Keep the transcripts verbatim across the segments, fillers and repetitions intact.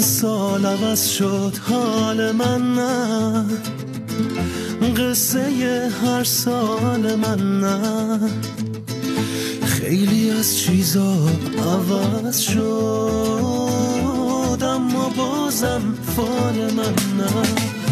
سال عوض شد حال من نه، قصه هر سال من نه، خیلی از چیزا عوض شد اما بازم فال من نه.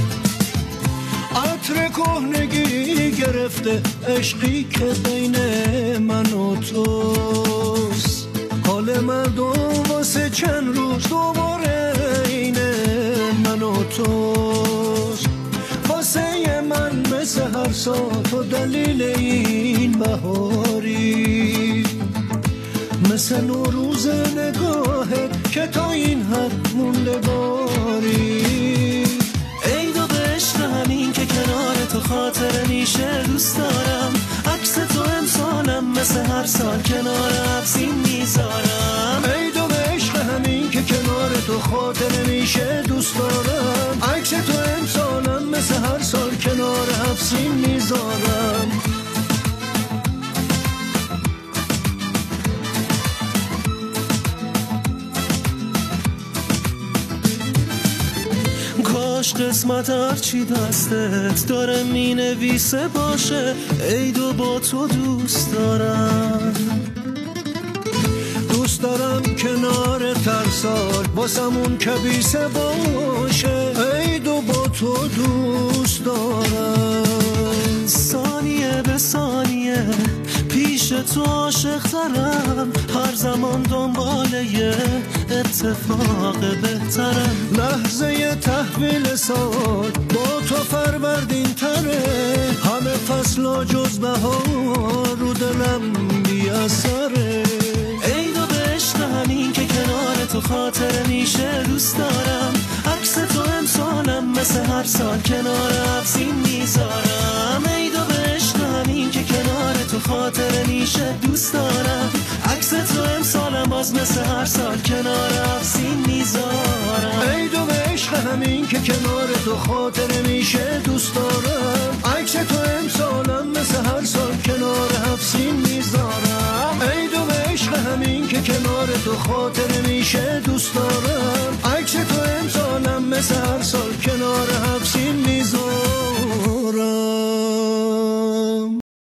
عطر کهنگی گرفته عشقی که بین من و توست، حال مردم واسه چند روز دوباره اینه من و توست. واسه من مثل هر سال تو دلیل این بهاری، مثل نوروز نگاهت که تا این حد موندگاری. ای دو به عشق همین که کنار تو خاطر میشه دوست دارم، عکس تو امسالم مثل هر سال کنار افزین میذارم. ای دو به عشق همین که کنار تو خاطر میشه دوست دارم، عکس تو امسالم مثل هر سال کنار افزین میذارم. کاش قسمت هرچی دستت داره می نویسه باشه، ای دو با تو دوست دارم. دوست دارم کنار ترسال واسمون کبیسه باشه، ای دو با تو دوست دارم. ثانیه به ثانیه پیش تو عاشق ترم، هر زمان دنباله یه اتفاق بهترم. لحظه تحویل سال با تو فروردین تره، همه فصل جز بهار رو دلم بی اثره. ای دو به عشق همین که کنار تو خاطر میشه دوست دارم، عکس تو امسالم مثل هر سال کنار افزین میذارم. ای دو به عشق همین که کنار تو خاطر میشه دوست دارم، عکس تو امسالم باز مثل هر سال کنار افزین میذارم. ای دو به عشق همین که کنار تو خاطر میشه دوست دارم، عکس تو امسالم مثل هر سال کنار افزین میذارم. ای دو به عشق همین که کنار تو خاطر میشه دوست دارم، عکس تو امسالم مثل هر سال کنار افزین